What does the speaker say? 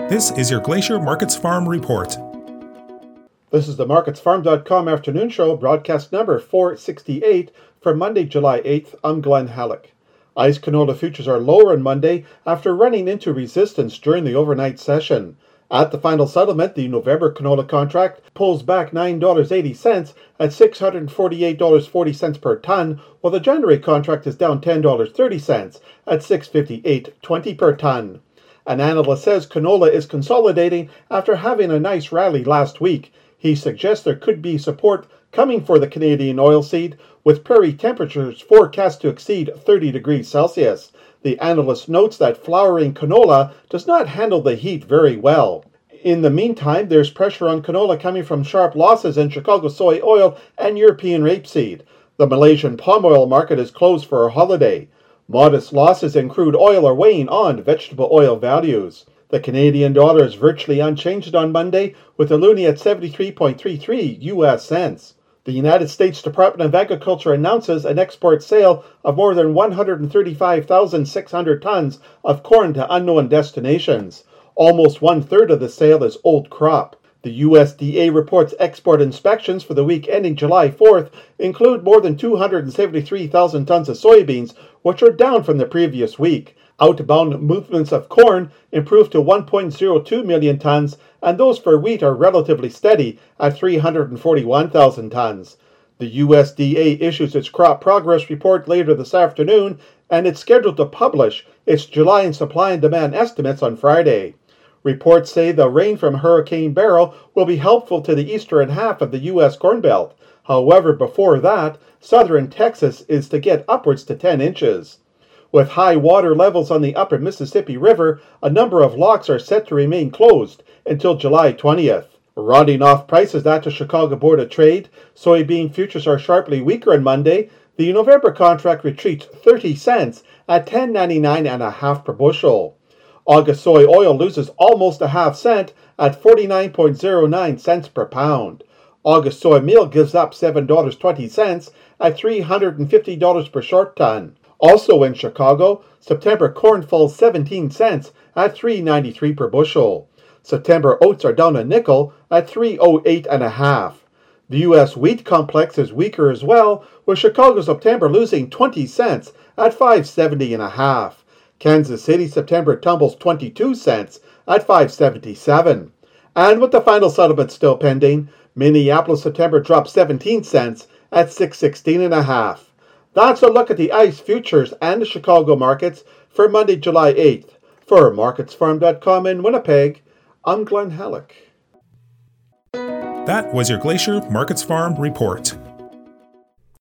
This is your Glacier Markets Farm Report. This is the MarketsFarm.com afternoon show, broadcast number 468 for Monday, July 8th. I'm Glenn Halleck. ICE canola futures are lower on Monday after running into resistance during the overnight session. At the final settlement, the November canola contract pulls back $9.80 at $648.40 per ton, while the January contract is down $10.30 at $658.20 per ton. An analyst says canola is consolidating after having a nice rally last week. He suggests there could be support coming for the Canadian oilseed, with prairie temperatures forecast to exceed 30 degrees Celsius. The analyst notes that flowering canola does not handle the heat very well. In the meantime, there's pressure on canola coming from sharp losses in Chicago soy oil and European rapeseed. The Malaysian palm oil market is closed for a holiday. Modest losses in crude oil are weighing on vegetable oil values. The Canadian dollar is virtually unchanged on Monday, with the loonie at 73.33 U.S. cents. The United States Department of Agriculture announces an export sale of more than 135,600 tons of corn to unknown destinations. Almost one-third of the sale is old crop. The USDA reports export inspections for the week ending July 4th include more than 273,000 tons of soybeans, which are down from the previous week. Outbound movements of corn improved to 1.02 million tons, and those for wheat are relatively steady at 341,000 tons. The USDA issues its crop progress report later this afternoon, and it's scheduled to publish its July supply and demand estimates on Friday. Reports say the rain from Hurricane Beryl will be helpful to the eastern half of the U.S. Corn Belt. However, before that, southern Texas is to get upwards to 10 inches. With high water levels on the upper Mississippi River, a number of locks are set to remain closed until July 20th. Rounding off prices at the Chicago Board of Trade, soybean futures are sharply weaker on Monday. The November contract retreats 30 cents at $10.99.5 per bushel. August soy oil loses almost a half cent at 49.09 cents per pound. August soy meal gives up $7.20 at $350 per short ton. Also in Chicago, September corn falls 17 cents at $3.93 per bushel. September oats are down a nickel at $3.08.5. The U.S. wheat complex is weaker as well, with Chicago September losing 20 cents at $5.70.5. Kansas City September tumbles 22 cents at $5.77. And with the final settlement still pending, Minneapolis September drops 17 cents at $6.16.5. That's a look at the ICE futures and the Chicago markets for Monday, July 8th. For MarketsFarm.com in Winnipeg, I'm Glenn Halleck. That was your Glacier Markets Farm Report.